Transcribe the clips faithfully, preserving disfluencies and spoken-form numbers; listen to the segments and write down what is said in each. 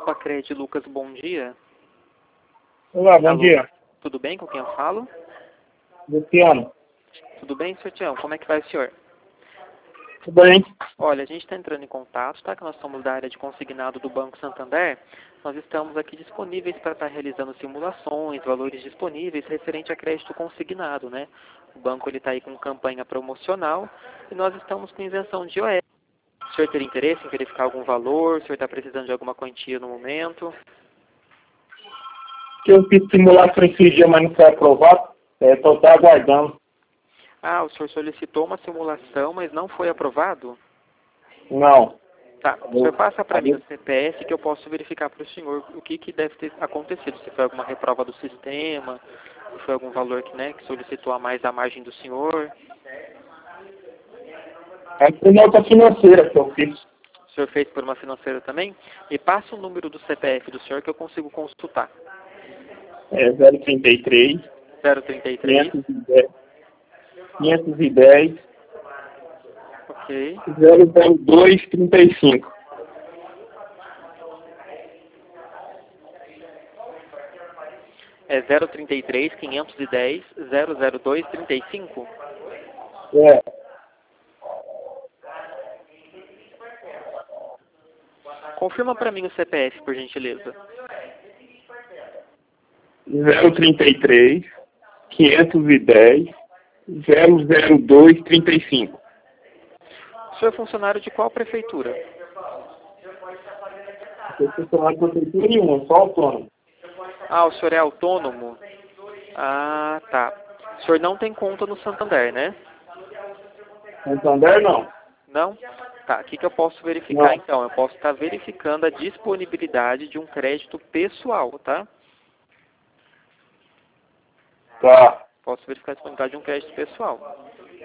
Copa Cred, Lucas, bom dia. Olá, bom Alô. dia. Tudo bem? Com quem eu falo? Luciano. Tudo bem, senhor Tião? Como é que vai o senhor? Tudo bem? Olha, a gente está entrando em contato, tá? Que nós somos da área de consignado do Banco Santander. Nós estamos aqui disponíveis para estar realizando simulações, valores disponíveis referente a crédito consignado, né? O banco ele está aí com campanha promocional e nós estamos com isenção de I O F. O senhor teria interesse em verificar algum valor? O senhor está precisando de alguma quantia no momento? Que eu fiz simulação esses dias, mas não foi aprovado. Estou até aguardando. Ah, o senhor solicitou uma simulação, mas não foi aprovado? Não. Tá, o senhor passa para mim o C P F que eu posso verificar para o senhor o que, que deve ter acontecido. Se foi alguma reprova do sistema, se foi algum valor que, né, que solicitou a mais à margem do senhor. É por nota financeira que eu fiz. O senhor fez por uma financeira também? E passa o número do C P F do senhor que eu consigo consultar. É zero trinta e três, zero trinta e três. quinhentos e dez, Ok. zero zero dois, trinta e cinco. É zero trinta e três, quinhentos e dez, zero zero dois, trinta e cinco? É. Confirma para mim o C P F, por gentileza. zero trinta e três, quinhentos e dez, zero zero dois, trinta e cinco. O senhor é funcionário de qual prefeitura? Eu sou funcionário de prefeitura nenhuma, só autônomo. Ah, o senhor é autônomo? Ah, tá. O senhor não tem conta no Santander, né? Santander não. Não? Tá, o que, que eu posso verificar Não. então? Eu posso estar verificando a disponibilidade de um crédito pessoal, tá? Tá. Posso verificar a disponibilidade de um crédito pessoal.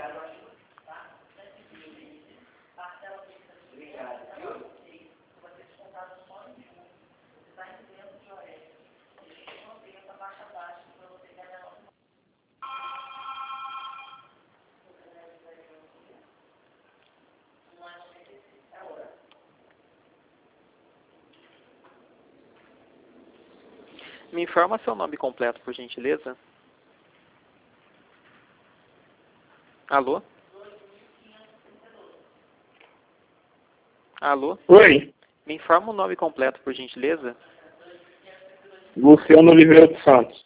Me informa seu nome completo, por gentileza. Alô? Alô? Oi. Me informa o nome completo, por gentileza. Luciano Oliveira dos Santos.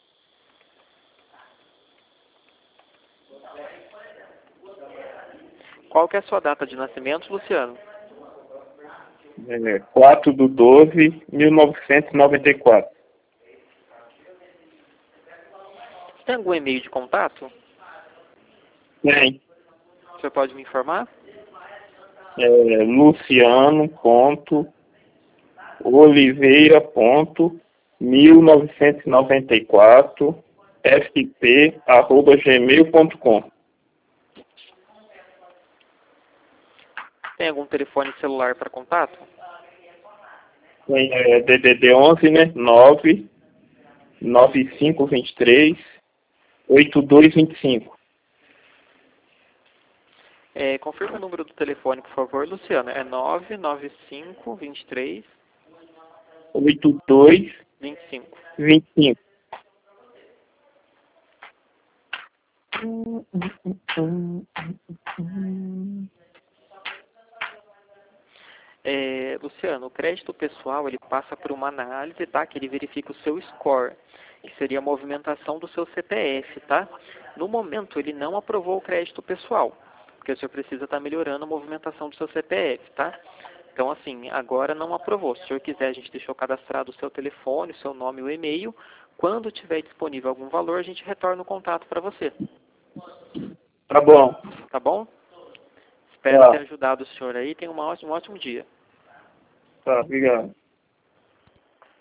Qual que é a sua data de nascimento, Luciano? É, quatro de doze de mil novecentos e noventa e quatro. Tem algum e-mail de contato? Tem. O senhor pode me informar? É, Luciano ponto Oliveira ponto mil novecentos e noventa e quatro sp arroba gmail ponto com. Tem algum telefone celular para contato? Tem é, D D D onze, né? nove nove cinco dois três oito dois dois cinco. É, confirma o número do telefone, por favor, Luciano. É nove nove cinco, dois três, oito dois dois cinco. dois cinco. É, Luciano, o crédito pessoal ele passa por uma análise, tá? Que ele verifica o seu score, que seria a movimentação do seu C P F, tá? No momento ele não aprovou o crédito pessoal, porque o senhor precisa estar melhorando a movimentação do seu C P F, tá? Então assim, agora não aprovou. Se o senhor quiser, a gente deixou cadastrado o seu telefone, o seu nome e o e-mail. Quando tiver disponível algum valor, a gente retorna o contato para você. Tá bom. Tá bom? Espero Tá. ter ajudado o senhor aí. Tenha uma ótima, um ótimo dia. Tá, obrigado.